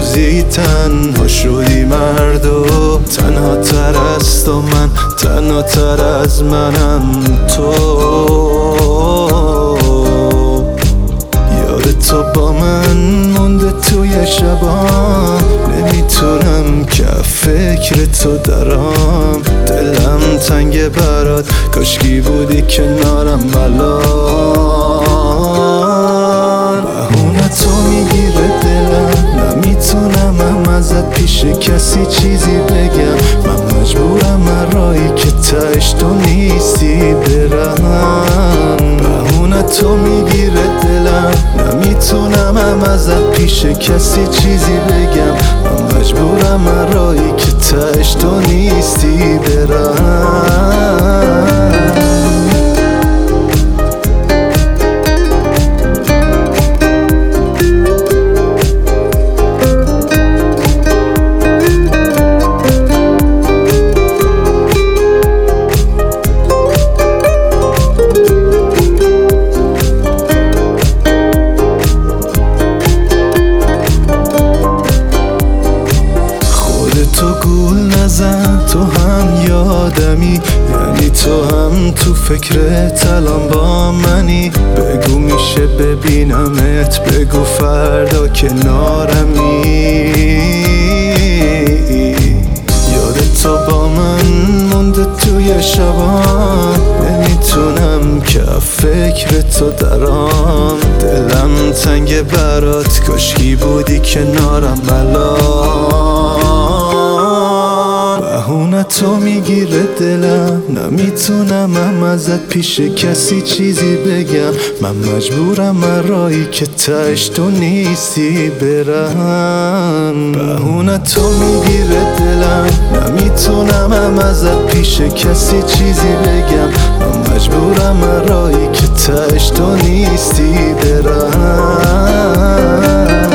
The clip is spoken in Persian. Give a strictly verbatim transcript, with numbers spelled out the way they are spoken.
روزی تنها شدی مرد و تنها تر است و من تنها تر از منم تو. یاد تو با من مونده توی شبام، نمیتونم که فکر تو درام. دلم تنگ برات، کاشکی بودی کنارم الان. بهونه تو میگیره دلم، نمیتونم هم ازت پیش کسی چیزی بگم. من مجبورم رایی که تهش تو نیستی برم. بهونه تو میگیره دلم، نمیتونم هم ازت پیش کسی چیزی بگم. من مجبورم رایی که تهش تو نیستی برم. تو گول نزن، تو هم یادمی، یعنی تو هم تو فکرت الان با منی. بگو میشه ببینمت، بگو فردا کنارمی. یاد تو با من مونده توی شبام، نمیتونم که فکر تو درام. دلم تنگ برات، کاشکی بودی کنارم الان. بهونه تو میگیره دلم، نمیتونم هم ازت پیش کسی چیزی بگم. من مجبورم رایی که تهش تو نیستی برم. بهونه تو میگیره دلم، نمیتونم هم ازت پیش کسی چیزی بگم. من مجبورم رایی که تهش تو نیستی برم.